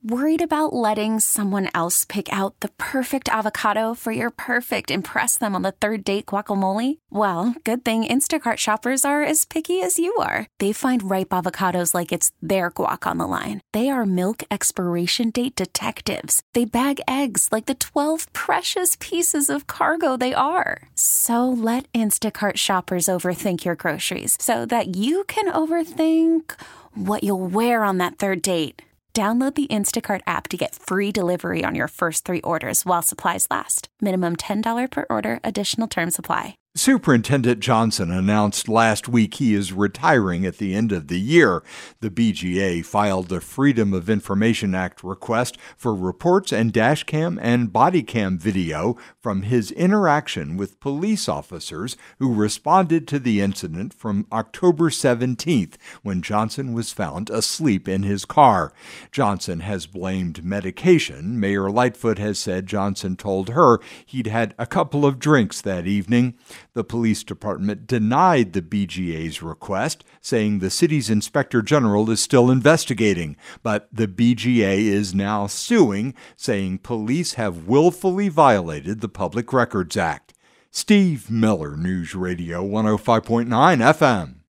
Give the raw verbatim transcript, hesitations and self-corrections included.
Worried about letting someone else pick out the perfect avocado for your perfect impress them on the third date guacamole? Well, good thing Instacart shoppers are as picky as you are. They find ripe avocados like it's their guac on the line. They are milk expiration date detectives. They bag eggs like the twelve precious pieces of cargo they are. So let Instacart shoppers overthink your groceries so that you can overthink what you'll wear on that third date. Download the Instacart app to get free delivery on your first three orders while supplies last. Minimum ten dollars per order. Additional terms apply. Superintendent Johnson announced last week he is retiring at the end of the year. The B G A filed a Freedom of Information Act request for reports and dashcam and body cam video from his interaction with police officers who responded to the incident from October seventeenth, when Johnson was found asleep in his car. Johnson has blamed medication. Mayor Lightfoot has said Johnson told her he'd had a couple of drinks that evening. The police department denied the B G A's request, saying the city's inspector general is still investigating. But the B G A is now suing, saying police have willfully violated the Public Records Act. Steve Miller, News Radio one oh five point nine F M.